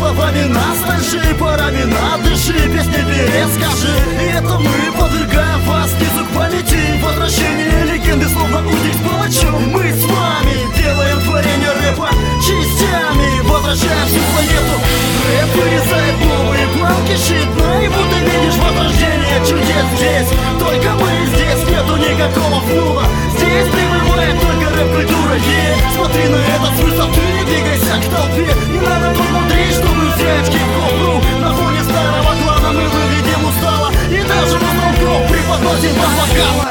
словами ностальжи, парами надыши, песни перескажи. И это мы подвергаем вас низу к памяти, возвращение легенды словно утек с палачом. Мы с вами делаем творение рэпа частями, возвращаем всю планету. Рэп вырезает новые планки щитно, и будто видишь возрождение чудес здесь. Только мы здесь, нету никакого флула. Здесь пребывает только рэп-культура. Смотри на это с высоты, двигайся к толпе. Не надо посмотреть, чтобы взять хип-хоп. На фоне старого клана мы выглядим устало, и даже на звонков преподносим два вокала.